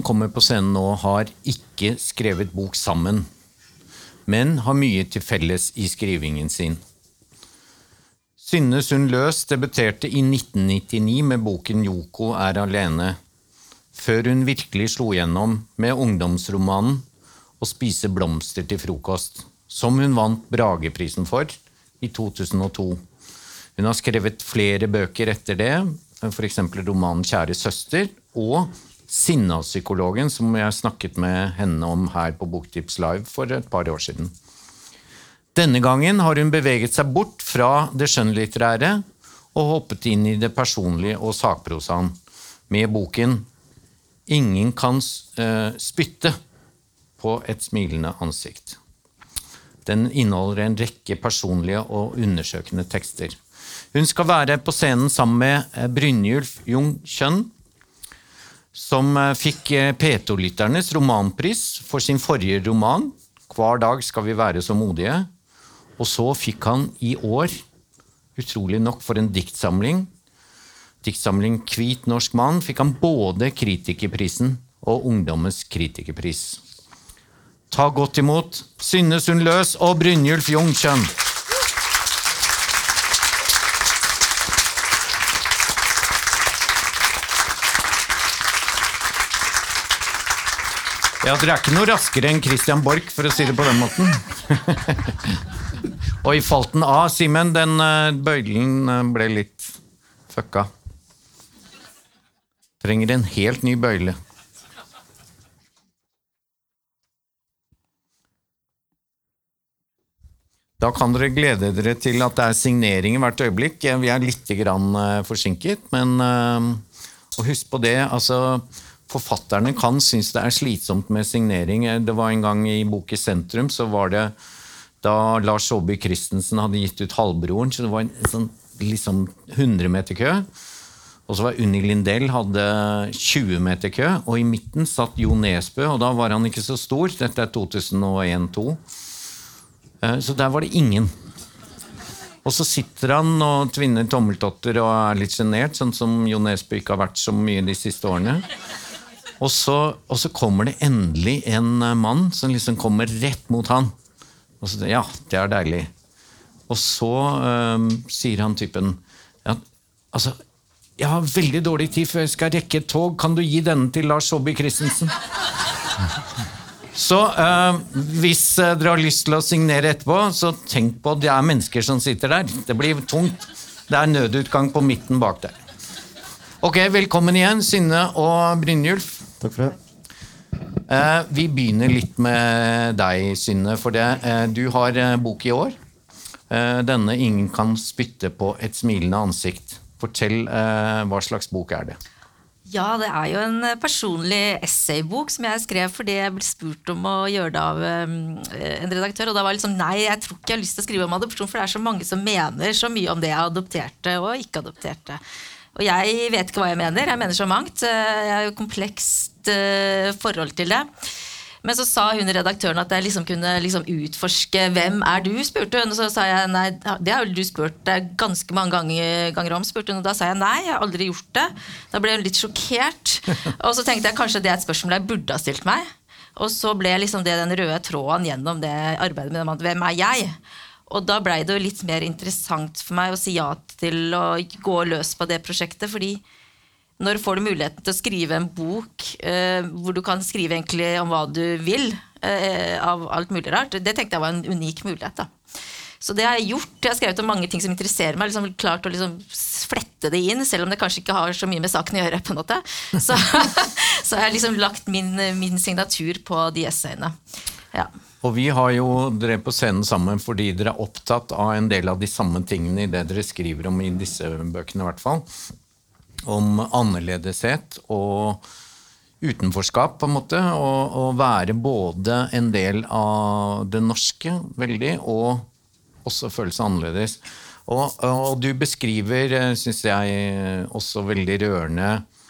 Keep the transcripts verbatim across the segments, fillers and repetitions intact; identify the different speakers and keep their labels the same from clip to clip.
Speaker 1: kommer på scenen nå har ikke skrevet bok sammen, men har mye til felles i skrivingen sin. Synne Sund Løs debuterte i nitten nittini med boken Yoko er alene, før hun virkelig slo gjennom med ungdomsromanen Å spise blomster til frokost, som hun vant Brageprisen for i to tusen og to. Hun har skrevet flere bøker etter det, for eksempel romanen Kjære søster, og Sinnapsykologen, som jeg snakket med henne om her på Boktips Live for et par år siden. Denne gangen har hun beveget seg bort fra det skjønnlitterære og hoppet inn i det personlige og sakprosaen med boken Ingen kan uh, spytte på et smilende ansikt. Den inneholder en rekke personlige og undersøkende tekster. Hun skal være på scenen sammen med Brynjulf Jung Kjønn, som fikk P to-lytternes romanpris for sin forrige roman, Hver dag skal vi være så modige, og så fikk han i år, utrolig nok for en diktsamling, diktsamling Hvit norsk mann, fikk han både kritikerprisen og ungdommens kritikerpris. Ta godt imot Synne Sund Løs og Brynjulf Jung Kjønn. Ja, dere er ikke noe raskere enn Christian Borch, for å si det på den måten. Og i falten A, Simen, den bøylen ble litt fucka. Trenger en helt ny bøyle. Da kan dere glede dere til at det er signering i hvert øyeblikk. Vi er litt grann forsinket, men og husk på det, altså forfatterne kan synes det er slitsomt med signering. Det var en gang i Bok i sentrum, så var det da Lars Saabye Christensen hadde gitt ut Halvbroren, så det var en sånn liksom hundre meter kø. Og så var Unni Lindell hadde tjue meter kø, og i midten satt Jo Nesbø, og da var han ikke så stor. Dette er to tusen og en to. Så der var det ingen. Og så sitter han og tvinner tommeltotter og er litt genert, sånn som Jo Nesbø ikke har vært så mye de siste årene. Og så, og så kommer det endelig en mann som liksom kommer rett mot han. Og så, ja, det er deilig. Og så um, sier han typen, ja, altså, jeg har veldig dårlig tid før jeg skal rekke et tog. Kan du gi denne til Lars Saabye Christensen? Så uh, hvis uh, dere har lyst til å signere etterpå, så tenk på at det er mennesker som sitter der. Det blir tungt. Det er nødutgang på midten bak der. Ok, velkommen igjen, Synne og Brynjulf.
Speaker 2: Takk for det.
Speaker 1: Uh, vi begynner litt med deg, Synne, for det. Uh, du har uh, bok i år. Uh, denne Ingen kan spytte på et smilende ansikt. Fortell, uh, hva slags bok er det?
Speaker 3: Ja, det er jo en personlig essaybok som jeg skrev fordi jeg ble spurt om å gjøre det av um, en redaktør, og da var det liksom, nei, jeg tror ikke jeg har lyst til å skrive om adopsjon, for det er så mange som mener så mye om det jeg adopterte og ikke adopterte. Og jeg vet ikke hva jeg mener, jeg mener så mangt, jeg har jo komplekst uh, forhold til det. Men så sa hun redaktøren at jeg liksom kunne liksom utforske hvem er du, spurte hun, og så sa jeg nei, det har jo du spurt deg ganske mange ganger, ganger om, spurte hun, og da sa jeg nei, jeg har aldri gjort det. Da ble hun litt sjokkert, og så tenkte jeg kanskje det er et spørsmål jeg burde ha stilt meg, og så ble liksom det den røde tråden gjennom det arbeidet med dem, hvem er jeg? Og da ble det jo litt mer interessant for meg å si ja til å gå løs på det prosjektet, fordi når får du muligheten til å skrive en bok eh, hvor du kan skrive egentlig om hva du vil eh, av alt mulig rart, det tenkte jeg var en unik mulighet da. Så det har jeg gjort, jeg har skrevet om mange ting som interesserer meg, liksom klart å liksom flette det inn, selv om det kanskje ikke har så mye med saken å gjøre på en måte. Så, så har jeg liksom lagt min, min signatur på de essayene. Ja.
Speaker 1: Og vi har jo dere på scenen sammen fordi dere er opptatt av en del av de samme tingene i det dere skriver om i disse bøkene i hvert fall. Om annerledeshet og utenforskap på en måte, og, og være både en del av det norske veldig, og også føle seg annerledes. Og, og du beskriver, synes jeg, også veldig rørende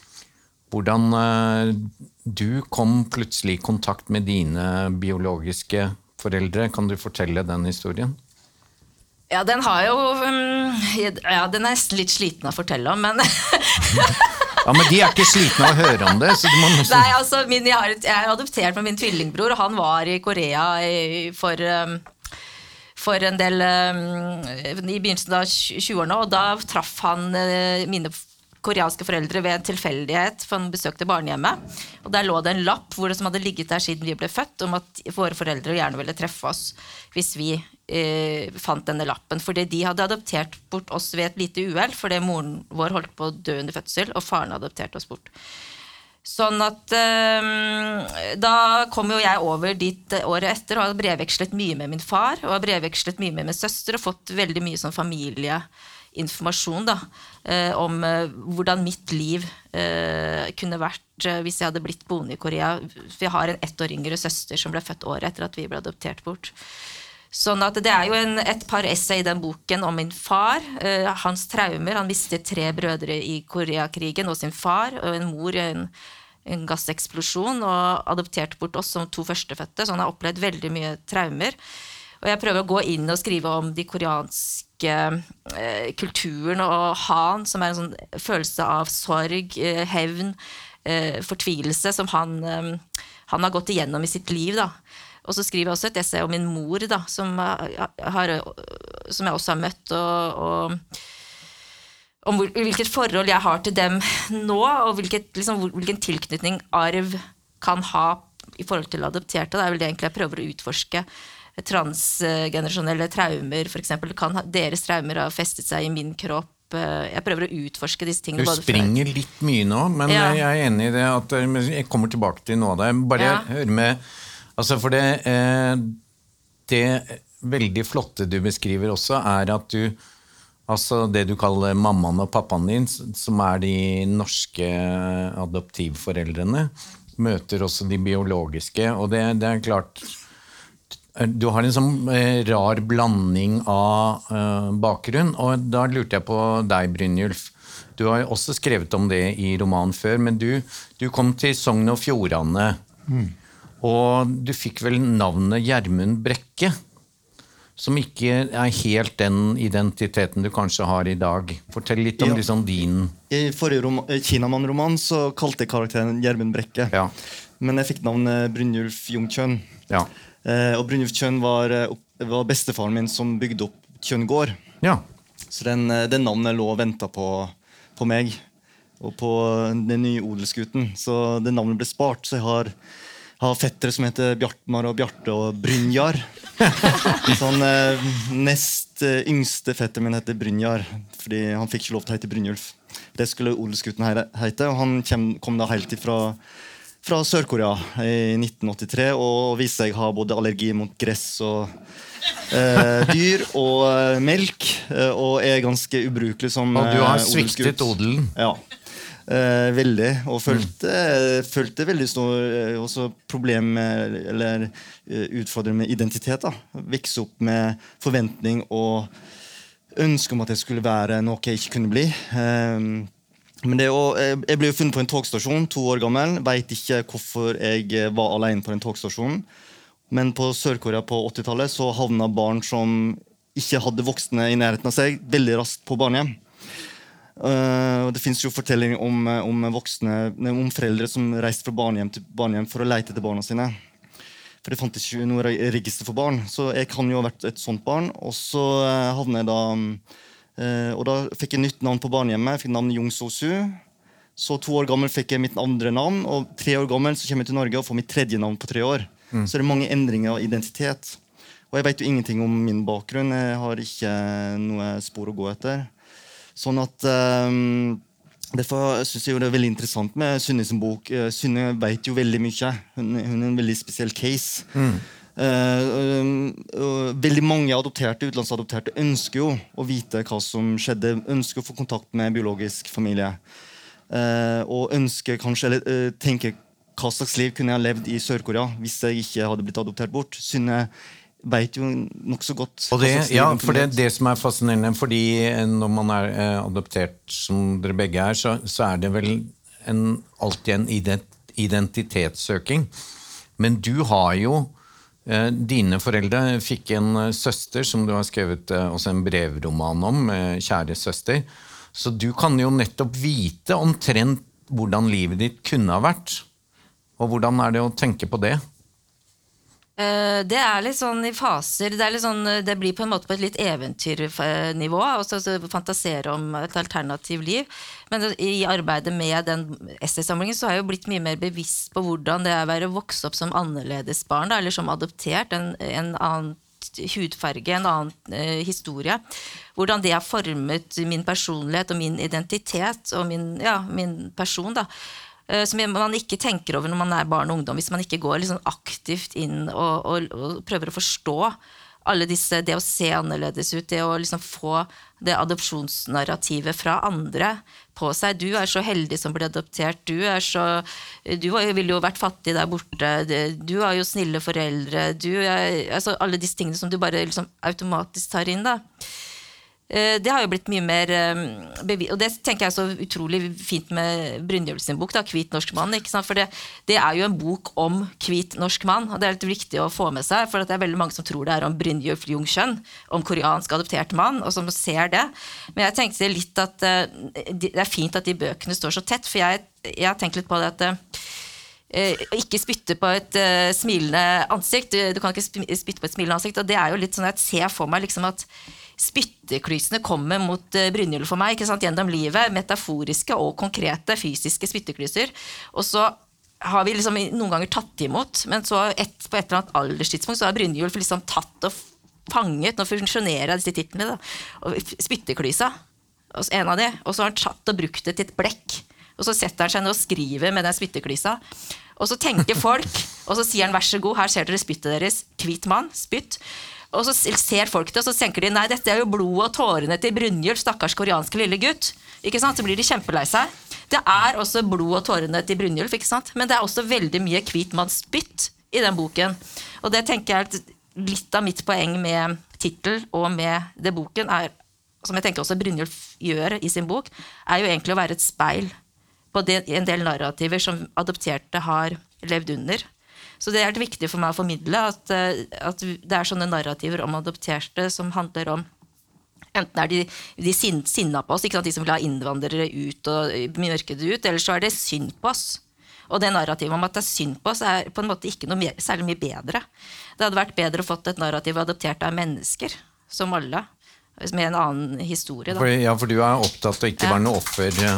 Speaker 1: hvordan du kom plutselig i kontakt med dine biologiske foreldre. Kan du fortelle den historien?
Speaker 3: Ja, den har jo, ja, den er nesten litt sliten å fortelle om, men
Speaker 1: Ja, men de er ikke slitne av å høre om det, så du må nesten...
Speaker 3: Nei, altså, min, jeg, har, jeg er adoptert med min tvillingbror, og han var i Korea i, for, um, for en del, um, i begynnelsen av tjueårene, og da traff han uh, mine koreanske foreldre ved en tilfeldighet, for han besøkte barnehjemmet, og der lå det en lapp hvor det som hadde ligget der siden vi ble født, om at våre foreldre gjerne ville treffe oss hvis vi eh, fant denne lappen, fordi de hadde adoptert bort oss ved et lite uhell, fordi moren vår holdt på å dø under fødsel, og faren adopterte oss bort. Sånn at eh, da kom jo jeg over dit året etter, og hadde brevvekslet mye med min far, og hadde brevvekslet mye med min søster, og fått veldig mye sånn familie informasjon da, eh, om eh, hvordan mitt liv eh, kunne vært eh, hvis jeg hadde blitt boende i Korea. For jeg har en ett år yngre søster som ble født året etter at vi ble adoptert bort. Sånn at det er jo en, et par essay i den boken om min far, eh, hans traumer. Han mistet tre brødre i Koreakrigen og sin far, og en mor i en, en gasseksplosjon, og adopterte bort oss som to førstefødte, så han har opplevd veldig mye traumer. Og jeg prøver å gå inn og skrive om de koreanske eh, kulturen og han, som er en sånn følelse av sorg, eh, hevn, eh, fortvilelse, som han, eh, han har gått igjennom i sitt liv. Da. Og så skriver jeg også et essay om min mor, da, som, har, som jeg også har møtt, og, og om hvilket forhold jeg har til dem nå, og hvilket, liksom, hvilken tilknytning arv kan ha i forhold til adopterte. Det er vel det egentlig jeg prøver å utforske. Transgenerasjonelle traumer, for eksempel, kan deres traumer ha festet seg i min kropp. Jeg prøver å utforske disse tingene.
Speaker 1: Du springer litt mye nå, men ja. Jeg er enig i det at jeg kommer tilbake til noe av det. Bare ja. Hør med, altså for det, det veldig flotte du beskriver også er at du, altså det du kaller mammaen og pappaen din, som er de norske adoptivforeldrene, møter også de biologiske, og det, det er klart... Du har en sånn eh, rar blanding av eh, bakgrunn, og da lurte jeg på deg, Brynjulf. Du har jo også skrevet om det i romanen før, men du, du kom til Sogn og Fjordane, mm. og du fikk vel navnet Gjermund Brekke, som ikke er helt den identiteten du kanskje har i dag. Fortell litt om ja. Liksom din...
Speaker 2: I forrige rom- Kinamann-roman så kalte jeg karakteren Gjermund Brekke,
Speaker 1: ja.
Speaker 2: Men jeg fikk navnet Brynjulf Jungkjønn.
Speaker 1: Ja.
Speaker 2: Eh, og Brynjulf Kjønn var, var bestefaren min som bygde opp Kjønn gård.
Speaker 1: Ja.
Speaker 2: Så den, den navnet lå og ventet på, på meg og på den nye odelsgutten. Så den navnet ble spart, så jeg har, har fettere som heter Bjartmar og Bjarte og Brynjar. Sånn eh, nest eh, yngste fetter min heter Brynjar, fordi han fikk ikke lov til å hete Brynjulf. Det skulle odelsgutten hete, og han kom, kom da helt ifra fra Sør-Korea i nitten åttitre, og viste seg ha både allergi mot gress og eh, dyr og eh, melk, eh, og er ganske ubrukelig som
Speaker 1: Og du har
Speaker 2: eh,
Speaker 1: sviktet odelen.
Speaker 2: Ja, eh, veldig, og følte, mm. følte veldig stor eh, også problem med, eller eh, utfordring med identitet. Da. Vokse opp med forventning og ønske om at jeg skulle være noe jeg ikke kunne bli. Eh, Men det, og jeg ble jo funnet på en togstasjon, to år gammel. Vet ikke hvorfor jeg var alene på den togstasjonen. Men på Sør-Korea på åttitallet så havna barn som ikke hadde voksne i nærheten av seg, veldig raskt på barnehjem. Uh, det finnes jo fortellinger om, om, voksne, om foreldre som reiste fra barnehjem til barnehjem for å lete etter barna sine. For det fant ikke noe register for barn. Så jeg kan jo ha vært et sånt barn. Og så havna jeg da... Uh, og da fikk jeg nytt navn på barnehjemmet. Jeg fikk navnet Jung So-su. Så to år gammel fikk jeg mitt andre navn, og tre år gammel så kommer jeg til Norge og får mitt tredje navn på tre år. Mm. Så det er mange endringer av identitet. Og jeg vet jo ingenting om min bakgrunn. Jeg har ikke noe spor å gå etter. Sånn at um, derfor synes jeg jo det er veldig interessant med Synne sin bok. Synne vet jo veldig mye. Hun, hun er en veldig spesiell case. Mm. Uh, uh, veldig mange adopterte, utenlandsadopterte ønsker jo å vite hva som skjedde, ønsker å få kontakt med biologisk familie, uh, og ønsker kanskje eller uh, tenker hva slags liv kunne jeg ha levd i Sør-Korea hvis jeg ikke hadde blitt adoptert bort. Synne vet jo nok så godt.
Speaker 1: Og det, ja, for det, det som er fascinerende, fordi når man er uh, adoptert som dere begge er, så, så er det vel en, alltid en ident, identitetssøking, men du har jo dine foreldre fikk en søster som du har skrevet også en brevroman om, kjære søster. Så du kan jo nettopp vite omtrent hvordan livet ditt kunne ha vært. Og hvordan er det å tenke på det?
Speaker 3: Det er litt sånn i faser, det, er litt sånn, det blir på en måte på et litt eventyrnivå, og så fantasere om et alternativ liv. Men i arbeidet med den essaysamlingen så har jeg jo blitt mye mer bevisst på hvordan det er å være vokst opp som annerledes barn, da, eller som adoptert, en, en annen hudfarge, en annen eh, historie. Hvordan det har formet min personlighet og min identitet og min, ja, min person da. Som man ikke tenker over når man er barn og ungdom, hvis man ikke går liksom aktivt inn og, og, og prøver å forstå alle disse, det å se annerledes ut, det å liksom få det adopsjonsnarrativet fra andre på seg. Du er så heldig som ble adoptert, du er så, du ville jo vært fattig der borte, du har jo snille foreldre, du er, altså alle disse tingene som du bare liksom automatisk tar inn da. Det har jo blitt mye mer bevis, og det tenker jeg er så utrolig fint med Brynjulf sin bok da, Hvit norsk mann, ikke sant? For det, det er jo en bok om hvit norsk mann, og det er litt viktig å få med seg, for det er veldig mange som tror det er om Brynjulf Ljungskjønn, om koreansk adoptert mann, og som ser det. Men jeg tenkte litt at det er fint at de bøkene står så tett, for jeg, jeg har tenkt litt på det at ikke spytte på et uh, smilende ansikt, du, du kan ikke spytte på et smilende ansikt, og det er jo litt sånn at jeg ser for meg liksom at spytteklysene kommer mot uh, Brynjulf for meg, ikke sant, gjennom livet, metaforiske og konkrete fysiske spytteklyser, og så har vi liksom noen ganger tatt imot, men så et, på et eller annet alderstidspunkt så har Brynjulf liksom tatt og fanget, nå funksjonerer jeg disse titlene da, og spytteklysa, en av de, og så har han tatt og brukt det til et blekk, og så setter han seg ned og skriver med den spytteklysa, og så tenker folk, og så sier han, vær så god, her ser dere spyttet deres, hvit mann, spytt, og så ser folk det, og så tenker de, nei, dette er jo blod og tårene til Brynjulf, stakkars koreanske lille gutt, ikke sant, så blir de kjempelei seg. Det er også blod og tårene til Brynjulf, ikke sant, men det er også veldig mye hvit mann spytt i den boken, og det tenker jeg at litt av mitt poeng med titel og med det boken er, som jeg tenker også Brynjulf gjør i sin bok, er jo egentlig å være et speil på det, en del narrativer som adopterte har levd under. Så det er det viktig for meg å formidle at, at det er sånne narrativer om adopterte som handler om enten er de, de sin, sinna på oss, ikke sant, de som vil ha innvandrere ut og mørkede ut, eller så er det synd på oss. Og det narrativet om at det er synd på oss er på en måte ikke noe mer, særlig mye bedre. Det hadde vært bedre å fått et narrativ adoptert av mennesker, som alle, med en annen historie. Da.
Speaker 1: For, ja, for du er opptatt av ikke være noe offer.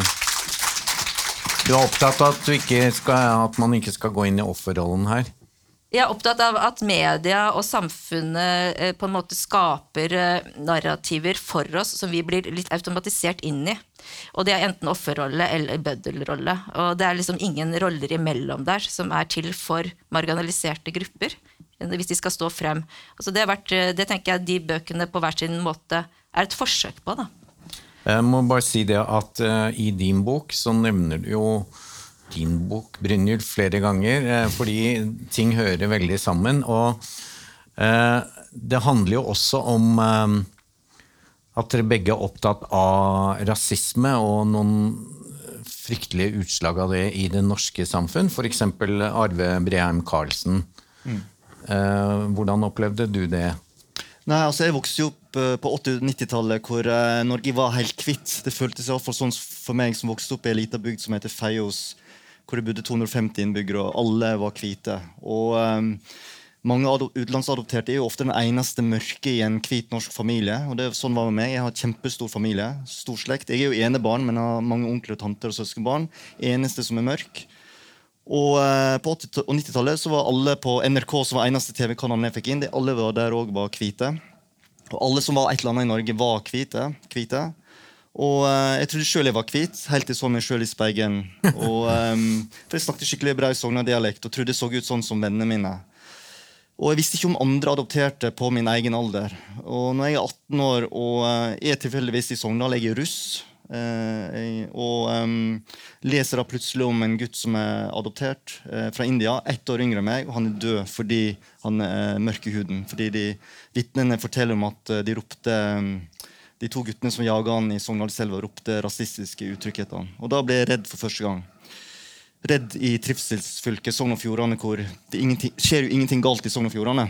Speaker 1: Du er opptatt av at, du ikke skal, at man ikke skal gå inn i offerrollen her?
Speaker 3: Jeg er opptatt av at media og samfunnet eh, på en måte skaper eh, narrativer for oss som vi blir litt automatisert inn i. Og det er enten offerrolle eller bøddelrolle. Og det er liksom ingen roller imellom der som er til for marginaliserte grupper, hvis de skal stå frem. Altså det, har vært, det tenker jeg de bøkene på hver sin måte er et forsøk på da.
Speaker 1: Jeg må bare si det at uh, i din bok så nevner du jo din bok, Brynjulf, flere ganger, uh, fordi ting hører veldig sammen, og uh, det handler jo også om uh, at dere begge er opptatt av rasisme og noen fryktelige utslag av det i det norske samfunn, for eksempel Arve Breheim Karlsen. Mm. Uh, hvordan opplevde du det?
Speaker 2: Nei, altså jeg vokste jo opp på åtti- og nittitallet hvor uh, Norge var helt kvitt. Det føltes i hvert fall sånn for meg som vokste opp i en liten bygd som heter Feios, hvor det bodde to hundre og femti innbyggere, og alle var hvite. Og um, mange utenlandsadopterte er jo ofte den eneste mørke i en hvit norsk familie, og det, sånn var det med meg. Jeg har kjempestor familie, stor slekt. Jeg er jo enebarn, men har mange onkler og tanter og søskenbarn. Eneste som er mørk. Og uh, på åtti- og nittitallet så var alle på N R K, som var eneste T V-kanalen jeg fikk inn, de alle var der også var hvite. Og alle som var et eller annet i Norge var hvite. hvite. Og uh, jeg trodde selv jeg var hvit, helt til jeg så meg selv i speilen. Og, um, for jeg snakket skikkelig bra Sogna-dialekt og trodde jeg så ut sånn som vennene mine. Og jeg visste ikke om andre adopterte på min egen alder. Og når jeg er atten år og uh, er tilfeldigvis i Sogndal, jeg er russ, Uh, og um, leser da plutselig om en gutt som er adoptert uh, fra India, ett år yngre enn meg, og han er død fordi han er uh, mørk i huden, fordi de vittnene forteller om at uh, de ropte um, de to guttene som jaget han i Sogndalselva ropte rasistiske uttrykk etter han, og da ble jeg redd for første gang. Redd i trivselsfylket Sogn og Fjordane, hvor det skjer jo ingenting galt i Sogn og Fjordane,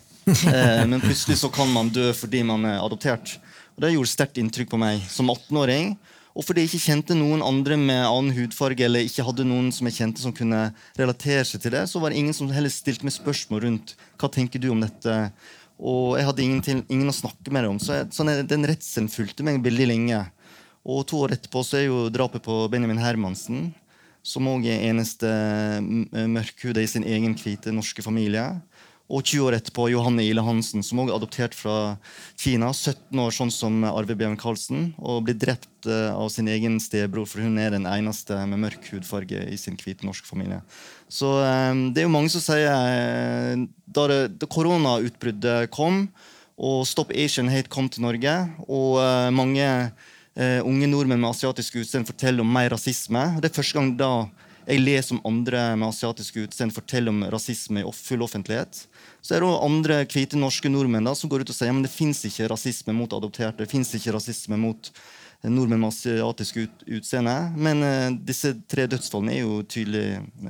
Speaker 2: uh, men plutselig så kan man dø fordi man er adoptert. Og det gjorde sterkt inntrykk på meg som atten-åring, og fordi jeg ikke kjente noen andre med annen hudfarge, eller ikke hadde noen som jeg kjente som kunne relatere seg til det, så var det ingen som heller stilte meg spørsmål rundt hva tenker du om dette, og jeg hadde ingen, til, ingen å snakke med det om, så jeg, sånn, den redselen fulgte meg veldig lenge. Og to år etterpå så er jo drapet på Benjamin Hermansen, som også er eneste mørkhudet i sin egen hvite norske familie. Og tjue år etterpå Johanne Ile Hansen, som også er adoptert fra Kina, sytten år sånn som Arve Bjørn Karlsen, og blir drept av sin egen stebror, for hun er den eneste med mørk hudfarge i sin hvite norske familie. Så um, det er jo mange som sier, da, det, da koronautbruddet kom, og Stop Asian Hate kom til Norge, og uh, mange Uh, unge nordmenn med asiatisk utseende forteller om mer rasisme. Det er første gang da jeg leser om andre med asiatisk utseende forteller om rasisme i full offentlighet. Så er det også andre hvite norske nordmenn da, som går ut og sier at det finnes ikke rasisme mot adopterte, det finnes ikke rasisme mot nordmenn med asiatisk ut utseende. Men uh, disse tre dødsfallene er jo tydelig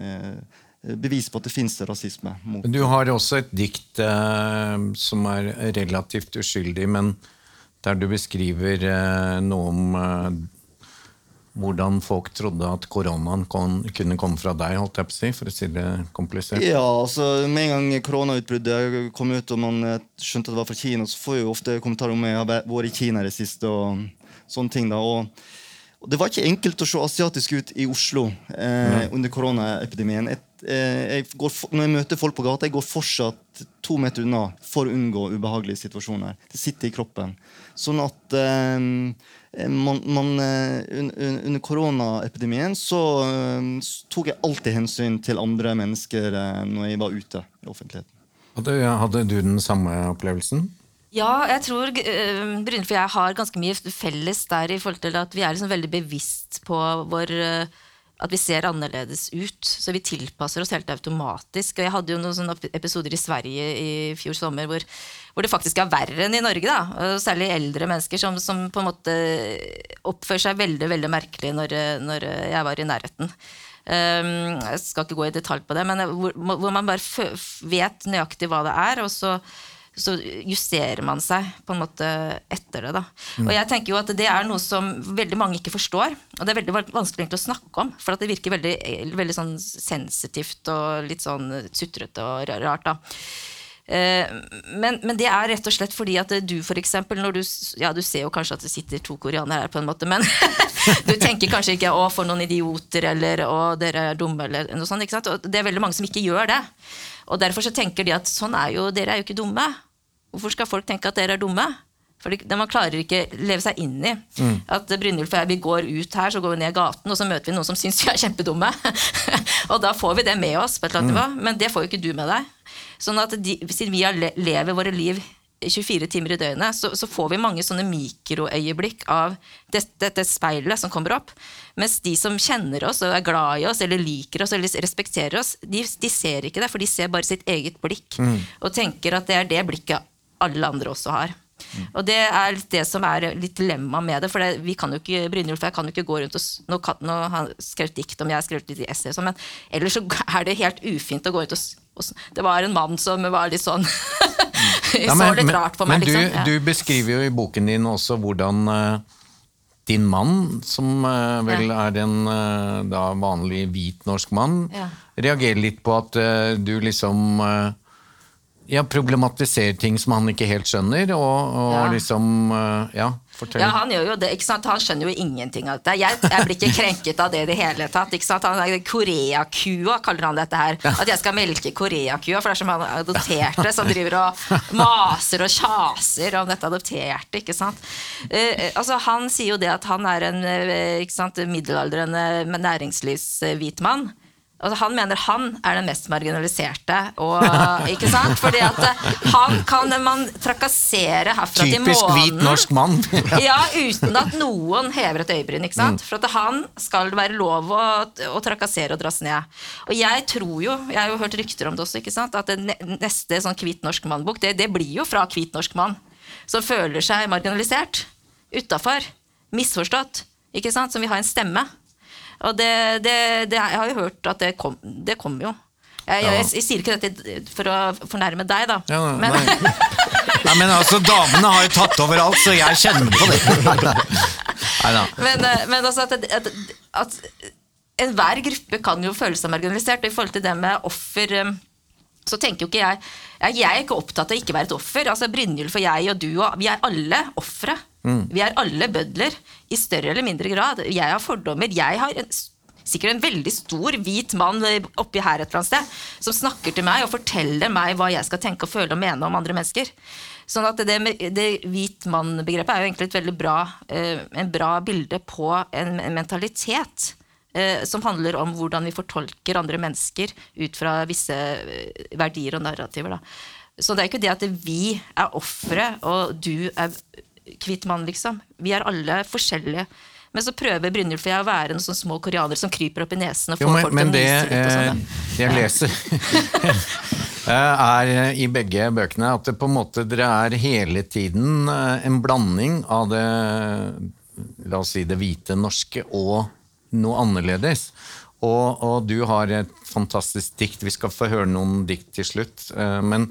Speaker 2: uh, bevis på at det finnes rasisme mot.
Speaker 1: Du har også et dikt uh, som er relativt uskyldig, men der du beskriver eh, noe om eh, hvordan folk trodde at koronaen kon, kunne komme fra deg, holdt jeg på å si, for å si det komplisert.
Speaker 2: Ja, altså med en gang koronautbruddet kom ut, og man skjønte at det var fra Kina, så får jeg jo ofte kommentarer om jeg har vært i Kina det siste, og sånne ting da. Og, og det var ikke enkelt å se asiatisk ut i Oslo eh, under koronaepidemien. Et, eh, jeg går, når jeg møter folk på gata, jeg går fortsatt to meter unna for å unngå ubehagelige situasjoner. Det sitter i kroppen. Sånn at eh, man, man, un, under koronaepidemien så eh, tok jeg alltid hensyn til andre mennesker eh, når jeg var ute i offentligheten.
Speaker 1: Hadde, hadde du den samme opplevelsen?
Speaker 3: Ja, jeg tror uh, Brynjulf og jeg har ganske mye felles der i forhold til at vi er liksom veldig bevisst på vår, uh, at vi ser annerledes ut, så vi tilpasser oss helt automatisk. Og jeg hadde jo noen sånne episoder i Sverige i fjor sommer hvor, hvor det faktisk er verre enn i Norge da, og særlig eldre mennesker som, som på en måte oppfører seg veldig, veldig merkelig når, når jeg var i nærheten. Um, jeg skal ikke gå i detalj på det, men hvor, hvor man bare vet nøyaktig hva det er, og så så justerer man seg på en måte etter det da. Mm. Og jeg tenker jo at det er noe som veldig mange ikke forstår, og det er veldig vanskelig å snakke om, for at det virker veldig, veldig sånn sensitivt og litt sånn sutrete og rart da. Eh, men, men det er rett og slett fordi at du for eksempel, når du, ja du ser jo kanskje at det sitter to koreanere her på en måte, men du tenker kanskje ikke, å for noen idioter, eller å dere er dumme, eller noe sånt, ikke sant? Og det er veldig mange som ikke gjør det. Og derfor så tenker de at sånn er jo, dere er jo ikke dumme. Hvorfor skal folk tenke at dere er dumme? For man klarer ikke leve seg inn i. Mm. At Brynjulf og jeg, vi går ut her, så går vi ned gaten, og så møter vi noen som synes vi er kjempedumme. Og da får vi det med oss, på et eller annet nivå, men det får jo ikke du med deg. Sånn at de, siden vi lever våre liv tjuefire timer i døgnet, så, så får vi mange sånne mikroøyeblikk av dette, dette speilet som kommer opp. Mens de som kjenner oss og er glad i oss, eller liker oss, eller respekterer oss, de, de ser ikke det, for de ser bare sitt eget blikk, mm. og tenker at det er det blikket alle andre også har. Mm. Og det er det som er litt dilemma med det, for det, vi kan jo ikke, Brynjulf og jeg kan jo ikke gå rundt og, nå, kan, nå har han skrevet dikt om, jeg har skrevet litt i essay, men ellers så er det helt ufint å gå ut og, og det var en mann som var litt sånn
Speaker 1: ja, men,
Speaker 3: så litt rart på meg,
Speaker 1: men du,
Speaker 3: liksom. Ja.
Speaker 1: Du beskriver jo i boken din også hvordan uh, din mann, som uh, vel ja. er en uh, da vanlig hvit norsk mann, ja. reagerer litt på at uh, du liksom uh, ja, problematiserer ting som han ikke helt skjønner, og, og ja. liksom, uh, ja, fortell.
Speaker 3: Ja, han gjør jo det, ikke sant? Han skjønner jo ingenting av det. Jeg, jeg blir ikke krenket av det i det hele tatt, ikke sant? Han er Korea-kua, kaller han dette her. At jeg skal melke Korea-kua, for det er som han adopterte, som driver og maser og kjaser om dette adopterte, ikke sant? Uh, altså, han sier jo det at han er en, ikke sant, middelaldrende næringslivshvit mann. Altså, han mener han er den mest marginaliserte, og, ikke sant? Fordi at han kan man trakassere herfra til månen.
Speaker 1: Typisk hvit norsk mann.
Speaker 3: Ja, uten at noen hever et øyebryn, ikke sant? For at han skal være lov å, å trakassere og dras ned. Og jeg tror jo, jeg har jo hørt rykter om det også, ikke sant? At det neste sånn hvit norsk mann-bok, det, det blir jo fra hvit norsk mann, som føler seg marginalisert, utenfor, misforstått, ikke sant? Som vil ha en stemme. Og det, det, det, jeg har jo hørt at det kom, det kom jo. Jeg, jeg, jeg, jeg sier ikke dette for å fornærme deg da.
Speaker 1: Ja,
Speaker 3: men...
Speaker 1: Nei. Nei, men altså, damene har jo tatt over alt, så jeg kjenner på det. Neida.
Speaker 3: men, men altså at, at, at enhver gruppe kan jo føle seg marginalisert, og i forhold til det med offer, så tenker jo ikke jeg, jeg er ikke opptatt av å ikke være et offer, altså Brynjulf og jeg og du, og vi er alle offre, mm. vi er alle bødler, i større eller mindre grad, jeg har fordommer, jeg har en, sikkert en veldig stor hvit mann oppi her et eller annet sted, som snakker til meg og forteller meg hva jeg skal tenke og føle og mene om andre mennesker. Sånn at det, det hvit mann-begrepet er jo egentlig et veldig bra, en bra bilde på en, en mentalitet, som handler om hvordan vi fortolker andre mennesker ut fra visse verdier og narrativer. Da. Så det er ikke det at vi er offre, og du er hvit mann, liksom. Vi er alle forskjellige. Men så prøver Brynjulf og jeg å være noen sånne små koreanere som kryper opp i nesen og får jo, men, folk til å nyse litt og sånn.
Speaker 1: Jeg leser er i begge bøkene at det på en måte dere er hele tiden en blanding av det, la oss si det hvite norske og noe annerledes. Og, og du har et fantastisk dikt, vi skal få høre noen dikt til slutt, men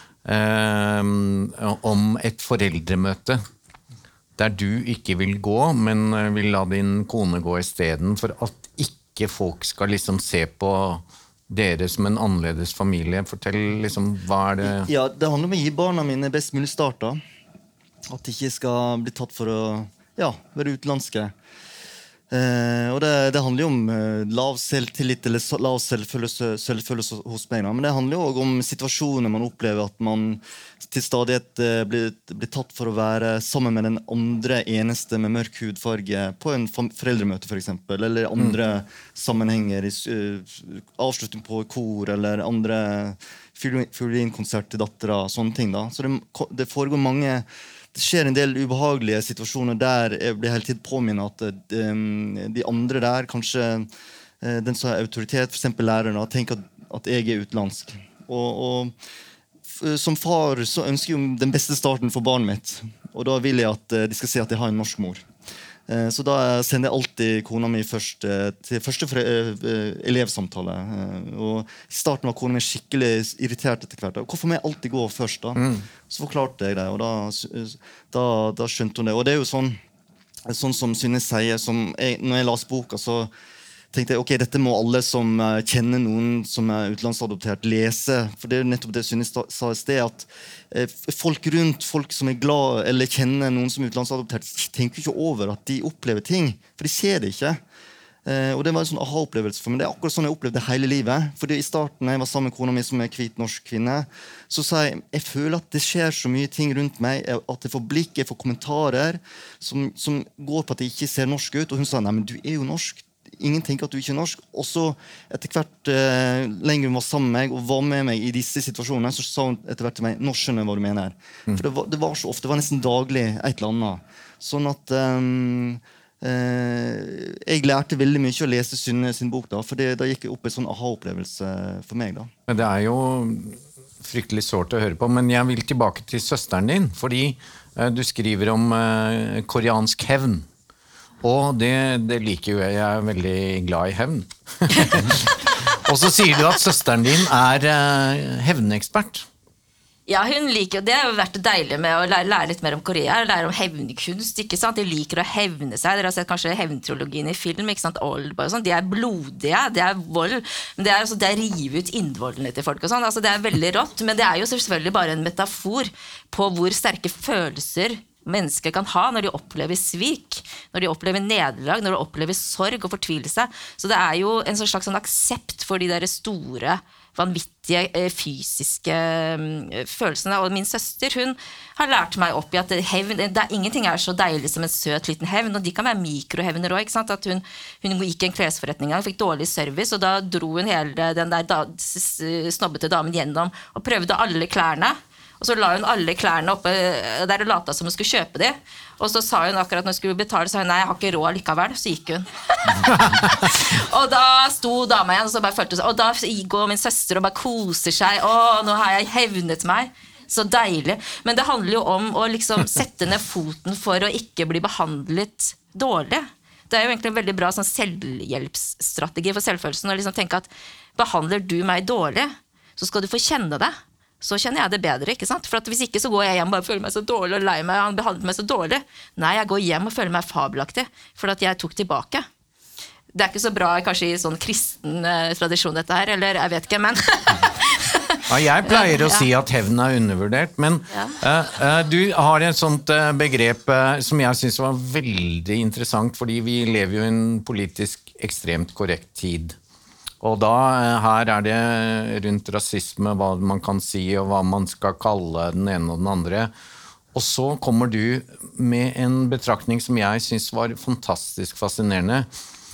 Speaker 1: eh, om et foreldremøte der du ikke vil gå, men vil la din kone gå i stedet, for at ikke folk skal liksom se på dere som en annerledes familie. Fortell liksom, hva er det?
Speaker 2: Ja, det handler om å gi barna mine best mulig start da. At de ikke skal bli tatt for å ja, være utenlandske. Eh, og det, det handler jo om eh, lav selvtillit eller lav selvfølelse, selvfølelse hos meg, da. Men det handler jo også om situasjoner man opplever at man til stadighet eh, blir, blir tatt for å være sammen med den andre eneste med mørk hudfarge på en foreldremøte for eksempel, eller andre mm. sammenhenger, i, uh, avslutning på kor, eller andre fiolinkonsert til dattera, sånne ting da. Så det, det foregår mange Det skjer en del ubehagelige situasjoner der jeg blir hele tiden påminnet at de, de andre der, kanskje den som har autoritet, for eksempel læreren, tenker at, at jeg er utenlandsk. Og, og som far så ønsker jeg den beste starten for barnet mitt, og da vil jeg at de skal se at jeg har en norsk mor. Så da sender jeg alltid kona mi først til første elevsamtale. Og i starten var kona mi skikkelig irritert etter hvert. Hvorfor må jeg alltid gå først da? Mm. Så forklarte jeg det, og da, da, da skjønte hun det. Og det er jo sånn, sånn som Synne sier, som jeg, når jeg las boka, så tenkte jeg, ok, dette må alle som kjenner noen som er utenlandsadoptert lese, for det er nettopp det Synne sa i sted, at eh, folk rundt, folk som er glad eller kjenner noen som er utenlandsadoptert, tenker ikke over at de opplever ting, for de ser det ikke. Eh, og det var en sånn aha-opplevelse for meg. Det er akkurat sånn jeg opplevde hele livet, fordi i starten, når jeg var sammen med kona mi som er hvit norsk kvinne, så sa jeg, jeg føler at det skjer så mye ting rundt meg, at jeg får blikk, jeg får kommentarer, som, som går på at jeg ikke ser norsk ut, og hun sa, nei, men du er jo norsk, ingen tenker at du ikke er norsk. Og så etter hvert eh, lenger hun var sammen med meg og var med meg i disse situasjonene, så sa hun etter hvert til meg, nå skjønner jeg hva du mener. Mm. For det var, det var så ofte, det var nesten daglig et eller annet. Sånn at um, eh, jeg lærte veldig mye å lese Synne sin bok da, for det, da gikk jeg opp en sånn aha-opplevelse for meg da.
Speaker 1: Men det er jo fryktelig sårt å høre på, men jeg vil tilbake til søsteren din, fordi eh, du skriver om eh, koreansk hevn. Og det, det liker jo jeg, jeg er veldig glad i hevn. Og så sier du at søsteren din er uh, hevnekspert.
Speaker 3: Ja, hun liker, det har jo vært deilig med å lære, lære litt mer om Korea, lære om hevnkunst, ikke sant? De liker å hevne seg, dere har sett kanskje hevntriologien i film, ikke sant? Oldboy og sånn, de er blodige, det er vold, men det er, altså, det er rive ut innvollene til folk og sånn, altså det er veldig rått, men det er jo selvfølgelig bare en metafor på hvor sterke følelser mennesker kan ha når de opplever svik, når de opplever nederlag, når de opplever sorg og fortvilelse. Så det er jo en slags sånn aksept for de der store, vanvittige, fysiske følelsene. Og min søster, hun har lært meg opp i at hevn, det er, ingenting er så deilig som en søt liten hevn, og de kan være mikrohevner også, ikke sant? At hun, hun gikk i en klesforretning, hun fikk dårlig service, og da dro hun hele den der da, snobbete damen gjennom og prøvde alle klærne. Og så la hun alle klærne oppe der og lata som hun skulle kjøpe de. Og så sa hun akkurat når hun skulle betale, så sa hun, nei, jeg har ikke råd likevel. Så gikk hun. Og da sto dama igjen, og så bare følte hun, og da går min søster og bare koser seg. Å, nå har jeg hevnet meg. Så deilig. Men det handler jo om å liksom sette ned foten for å ikke bli behandlet dårlig. Det er jo egentlig en veldig bra sånn selvhjelpsstrategi for selvfølelsen, å liksom tenke at behandler du meg dårlig, så skal du få kjenne det. så kjenner jeg det bedre, ikke sant? For at hvis ikke så går jeg hjem og bare føler meg så dårlig og lei meg, han behandlet meg så dårlig. Nei, jeg går hjem og føler meg fabelaktig, for at jeg tok tilbake. Det er ikke så bra kanskje i sånn kristen eh, tradisjon dette her, eller jeg vet ikke, men...
Speaker 1: Ja, jeg pleier å si at hevn er undervurdert, men
Speaker 3: Ja.
Speaker 1: uh, uh, du har et sånt uh, begrep uh, som jeg synes var veldig interessant, fordi vi lever jo i en politisk ekstremt korrekt tid. Og da, uh, her er det rundt rasisme, hva man kan si, og hva man skal kalle den ene og den andre. Og så kommer du med en betraktning som jeg synes var fantastisk fascinerende,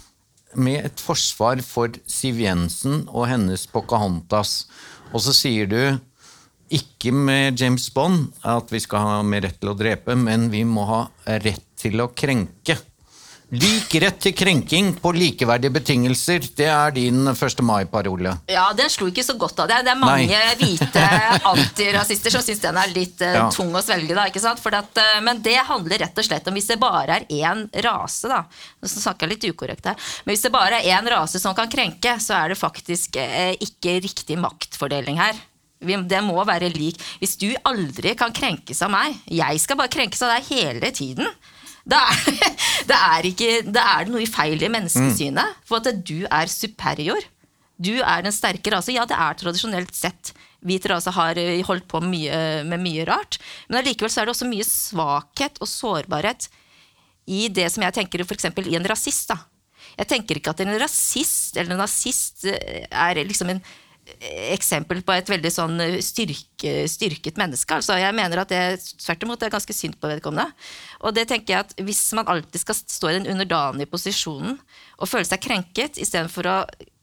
Speaker 1: med et forsvar for Siv Jensen og hennes Pocahontas. Og så sier du, ikke med James Bond, at vi skal ha med rett til å drepe, men vi må ha rett til å krenke. Lik rett til krenking på likeverdige betingelser, det er din første mai-parole.
Speaker 3: Ja, den slo ikke så godt av det. Det er mange
Speaker 1: Nei.
Speaker 3: hvite antirasister som synes den er litt uh,
Speaker 1: Ja.
Speaker 3: tung å svelge, da, ikke sant? For at, uh, men det handler rett og slett om hvis det bare er en rase, da. Nå snakker jeg litt ukorrekt her. Men hvis det bare er en rase som kan krenke, så er det faktisk uh, ikke riktig maktfordeling her. Vi, det må være lik. Hvis du aldri kan krenkes av meg, jeg skal bare krenkes av deg hele tiden, Da er, det er, ikke, det er noe feil i menneskesynet, for at du er superior. Du er den sterke rase. Ja, det er tradisjonelt sett. Hvit rase har holdt på mye, med mye rart, men allikevel så er det også mye svakhet og sårbarhet i det som jeg tenker for eksempel i en rasist. Da. Jeg tenker ikke at en rasist eller en nazist er liksom en eksempel på et veldig sånn styrke, styrket menneske. Altså, jeg mener at det tvert imot er ganske synd på vedkommende. Og det tenker jeg at hvis man alltid skal stå i den underdanige posisjonen og føle seg krenket, i stedet for å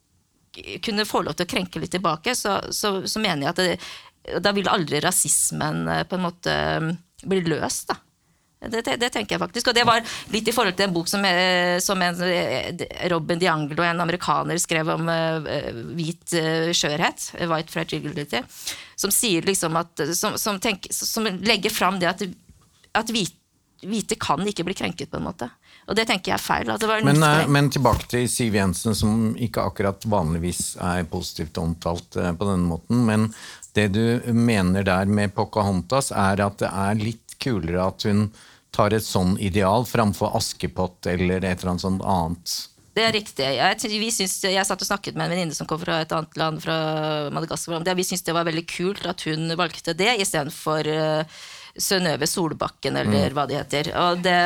Speaker 3: kunne få lov til å krenke litt tilbake, så, så, så mener jeg at det, da vil aldri rasismen på en måte bli løst, da. Det, det, det tenker jeg faktisk, og det var litt i forhold til en bok som, som en Robin DiAngelo, en amerikaner, skrev om uh, hvit uh, skjørhet, white fragility, som sier liksom at, som, som, tenker, som legger fram det at, at hvite, hvite kan ikke bli krenket på en måte, og det tenker jeg er feil. At det var
Speaker 1: men, uh, men tilbake til Siv Jensen, som ikke akkurat vanligvis er positivt omtalt uh, på denne måten, men det du mener der med Pocahontas er at det er litt kulere at hun tar et sånn ideal framfor Askepott eller et eller annet sånt annet.
Speaker 3: Det er riktig. Jeg, vi synes, jeg satt og snakket med en venninne som kom fra et annet land, fra Madagaskar. Vi synes det var veldig kult at hun valgte det, i stedet for uh, Synnøve Solbakken, eller mm. hva de heter. Og det...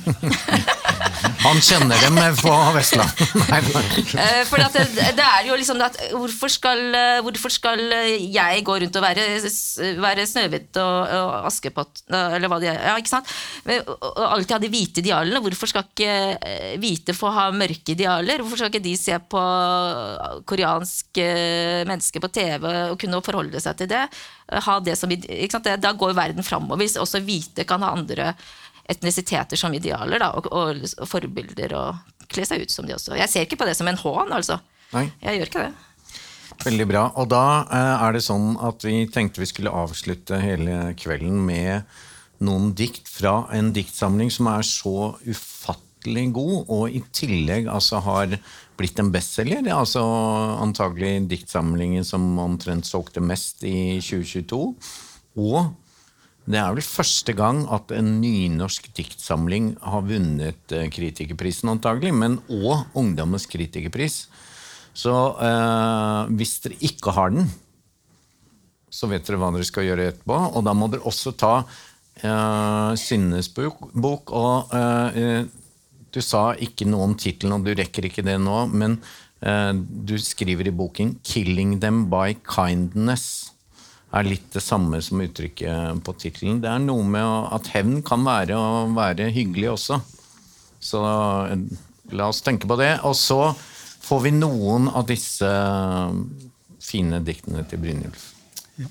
Speaker 3: Han
Speaker 1: kjenner dem på Vestland.
Speaker 3: For at det, det er jo liksom at hvorfor skal, hvorfor skal jeg gå rundt og være, være Snøhvit og, og Askepott, eller hva det er, ja, ikke sant? Og alltid ha de hvite idealene. Hvorfor skal ikke hvite få ha mørke idealer? Hvorfor skal ikke de se på koreanske mennesker på T V og kunne forholde seg til det? Ha det som, ikke sant? Da går verden fremover. Hvis også hvite kan ha andre etnisiteter som idealer da, og, og, og forbilder og kle seg ut som de også. Jeg ser ikke på det som en hån, altså.
Speaker 1: Nei.
Speaker 3: Jeg gjør ikke det.
Speaker 1: Veldig bra. Og da eh, er det sånn at vi tenkte vi skulle avslutte hele kvelden med noen dikt fra en diktsamling som er så ufattelig god, og i tillegg altså har blitt en bestselger. Det er altså antagelig diktsamlingen som omtrent solgte mest i tjue tjueto. Og det er vel første gang at en nynorsk diktsamling har vunnet kritikerprisen antagelig, men også ungdommens kritikerpris. Så eh, hvis dere ikke har den, så vet dere hva dere skal gjøre etterpå, og da må dere også ta eh, Synnes bok, bok og eh, du sa ikke noe om titelen, og du rekker ikke det nå, men eh, du skriver i boken «Killing them by kindness», er litt det samme som uttrykket på titelen. Det er noe med at hevn kan være å være hyggelig også. Så la oss tenke på det. Og så får vi noen av disse fine diktene til Brynjulf.
Speaker 2: Ja.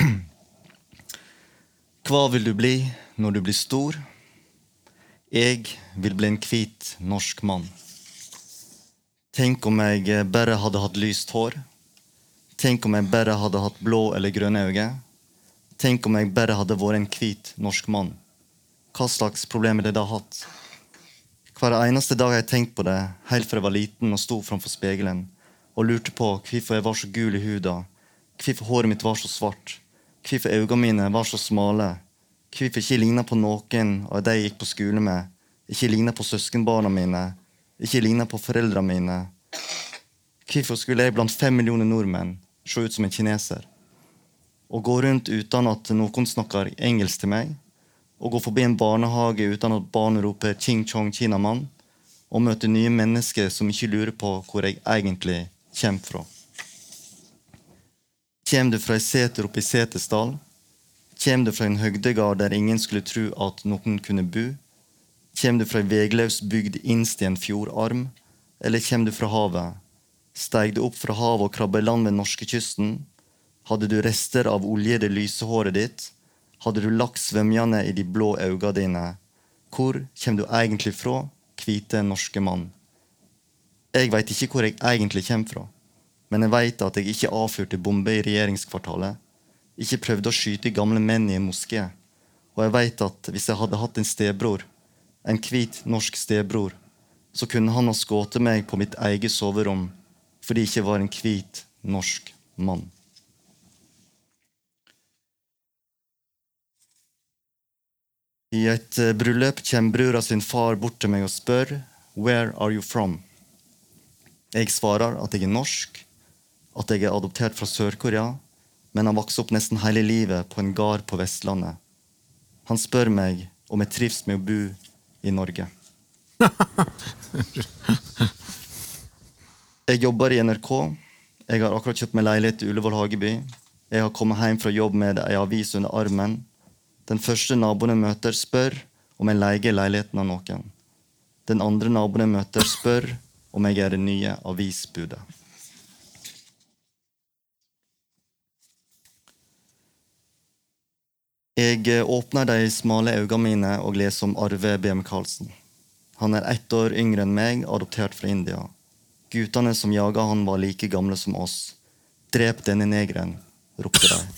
Speaker 2: Hva vil du bli når du blir stor? Jeg vil bli en hvit norsk mann. Tenk om jeg bare hadde hatt lyst hår. Tenk om jeg bare hadde hatt blå eller grønne øyne. Tenk om jeg bare hadde vært en hvit norsk mann. Hva slags problemer det da hatt? Hver eneste dag har jeg tenkt på det, helt fra jeg var liten og stod framfor spegelen, og lurte på hvorfor jeg var så gul i huda, hvorfor håret mitt var så svart, Hvorfor øynene mine var så smale. Hvorfor ikke lignet på noen av de jeg gikk på skole med. Ikke lignet på søskenbarna mine. Ikke lignet på foreldrene mine. Hvorfor skulle jeg blant fem millioner nordmenn se ut som en kineser? Og gå rundt uten at noen snakker engelsk til meg, og gå forbi en barnehage uten at barn roper Ching Chong Kinamann, og møte nye mennesker som ikke lurer på hvor jeg egentlig kommer fra. Kjem du fra en seter oppe i Setesdal? Kjem du fra en høgdegard der ingen skulle tro at noen kunne bo? Kjem du fra en vegløs bygd innst i en fjordarm? Eller kjem du fra havet? Steig du opp fra havet og krabbe land ved norskekysten? Hadde du rester av olje i det lyse håret ditt? Hadde du laks svømjende i de blå øynene dine? Hvor kommer du egentlig fra, hvite norske mann? Jeg vet ikke hvor jeg egentlig kommer fra, men jeg vet at jeg ikke avfyrte bombe i regjeringskvartalet, ikke prøvde å skyte gamle menn i en moské, og jeg vet at hvis jeg hadde hatt en stebror, en hvit norsk stebror, så kunne han ha skått meg på mitt eget soverom, fordi jeg ikke var en hvit norsk mann. I et bryllup kommer brura sin far bort til meg og spør «Where are you from?» Jeg svarer at jeg er norsk, at jeg er adoptert fra Sør-Korea, men har vokst opp nesten hele livet på en gard på Vestlandet. Han spør meg om jeg trives med å bo i Norge. Jeg jobber i N R K. Jeg har akkurat kjøpt meg leilighet i Ullevål Hageby. Jeg har kommet hjem fra jobb med en avis under armen. Den første naboen jeg møter spør om jeg leier leiligheten av noen. Den andre naboen jeg møter spør om jeg er det nye avisbudet. Jeg åpner de smale øynene mine og leser om Arve B M Karlsen. Han er ett år yngre enn meg, adoptert fra India. Guttene som jaget han var like gamle som oss. Drep denne negeren, ropte de.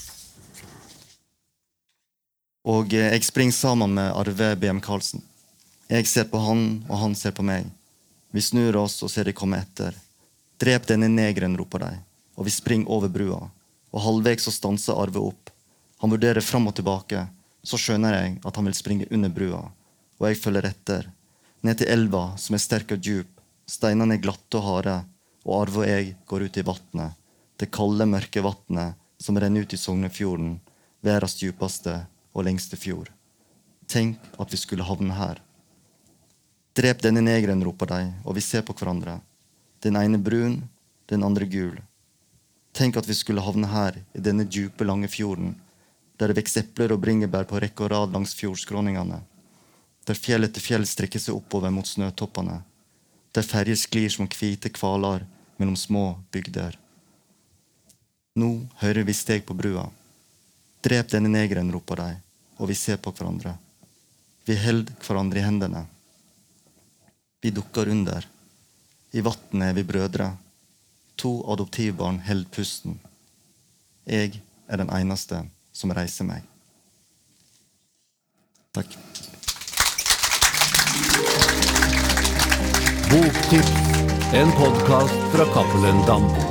Speaker 2: Og jeg springer sammen med Arve B M Karlsen. Jeg ser på han, og han ser på meg. Vi snur oss og ser de komme etter. Drep denne negeren, roper de, og vi springer over brua. Og halvveis så stanser Arve opp. Han vurderer fram og tilbake. Så skjønner jeg at han vil springe under brua, og jeg følger etter. Ned til elva, som er sterk og djup. Steinene er glatte og harde, og Arve og jeg går ut i vattnet. Det kalde, mørke vattnet som renner ut i Sognefjorden, verdens djupeste og lengste fjord. Tenk at vi skulle havne her. Drep denne negeren, roper de, og vi ser på hverandre. Den ene brun, den andre gul. Tenk at vi skulle havne her, i denne djupe, lange fjorden, der det vekser epler og bringebær på rekke og rad langs fjordskråningene, der fjell etter fjell strekker seg oppover mot snøtoppene, der ferger sklir som hvite kvaler mellom små bygder. Nå hører vi steg på brua. Drep denne negeren, roper de, og vi ser på hverandre. Vi held hverandre i hendene. Vi dukker under. I vattnet er vi brødre. To adoptivbarn held pusten. Jeg er den eneste som reiser meg. Takk.
Speaker 4: Boktips, en podcast fra Cappelen Damm.